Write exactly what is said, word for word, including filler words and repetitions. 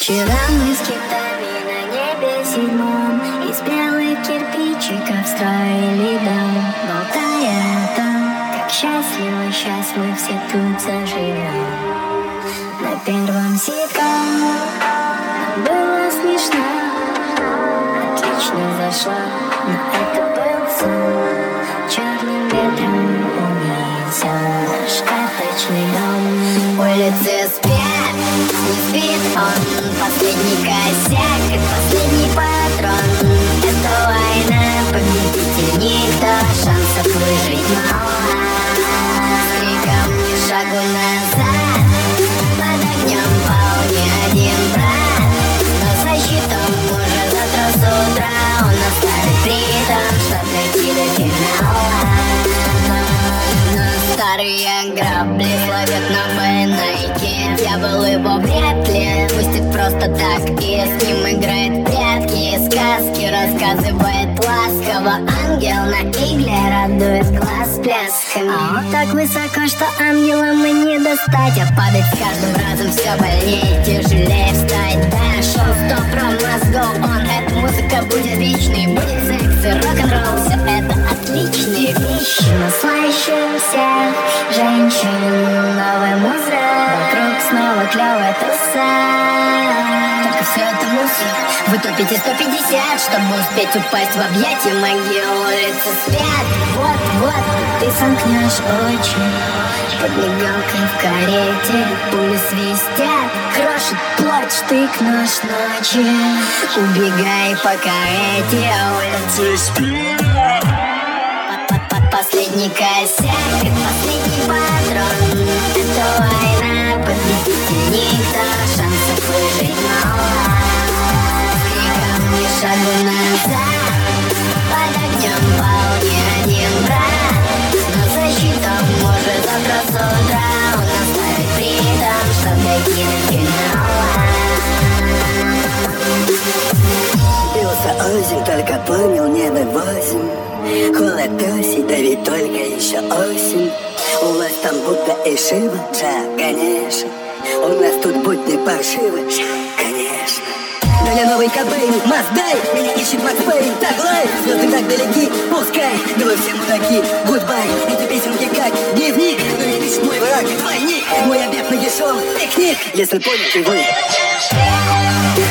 Вчера мы с китами на небе седьмом из белых кирпичиков строили дом, болтая о том, как счастливо сейчас мы все тут заживем. На первом ситком нам было смешно, отлично зашло, но это был сон. Черным ветром унесен наш карточный дом. Улицы спят, не спит он, последний косяк и последний патрон. Это война, победитель никто, шансов выжить мало. С криком ни шагу назад, под огнем пал не один брат, но за щитом уже завтра с утра он оставит ритм, чтоб дойти до финала. Но старые грабли словят на байнайке, дьявол его вряд ли пустит просто так, и с ним играет прятки и сказки, рассказывает ласково. Ангел на игле радует глаз плясками, а он так высоко, что ангелам мы не достать, а падать с каждым разом все больнее, тяжелее встать. Да, шоу сто про мозгов, он, эта музыка будет вечной, будет секс и рок-н-ролл, все это отличные вещи. Мы слышим всех женщин, новая музыка, вокруг снова клевая туса. Только все это мусор, вы топите сто пятьдесят, чтобы успеть упасть в объятия могил. Улицы спят, вот-вот ты сомкнешь очи под мигалкой в карете. Пули свистят, крошит плоть, штык нож ночи. Убегай, пока эти улицы спят. Последний косяк и последний патрон. Это война, победитель никто, шансов выжить мало. С криком ни шагу назад, под огнем пал не один брат, но за щитом уже завтра с утра он оставит ритм, чтоб дойти до финала. Бился осень, только понял небо восемь. Холод осень, да ведь только еще осень. У вас там будто и Шива, жа, конечно. У нас тут будни паршивы, жа, конечно. Но я новый Кобейн, Маздай, меня ищет Макфейн, так лайф, звезды так далеки, пускай, да вы все мудаки, гудбай. Эти песенки как дневник, но не пишет мой враг, двойник. Мой обед нагишом, пикник, если поняли вы.